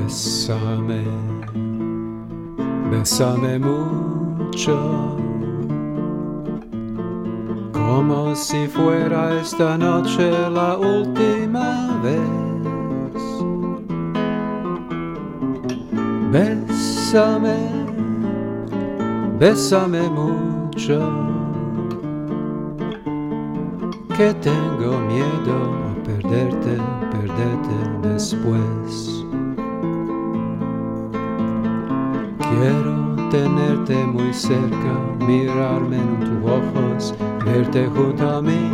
Bésame, bésame mucho, como si fuera esta noche la última vez. Bésame, bésame mucho, que tengo miedo a perderte después. Quiero tenerte muy cerca, mirarme en tus ojos, verte junto a mí.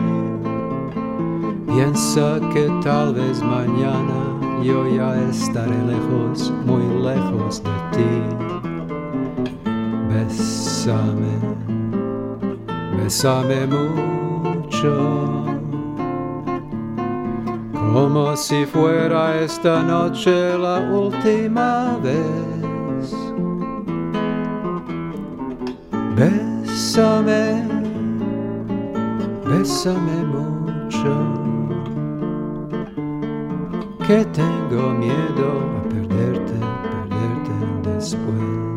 Piensa que tal vez mañana yo ya estaré lejos, muy lejos de ti. Bésame, bésame mucho, como si fuera esta noche la última vez. Bésame, bésame mucho, que tengo miedo a perderte después.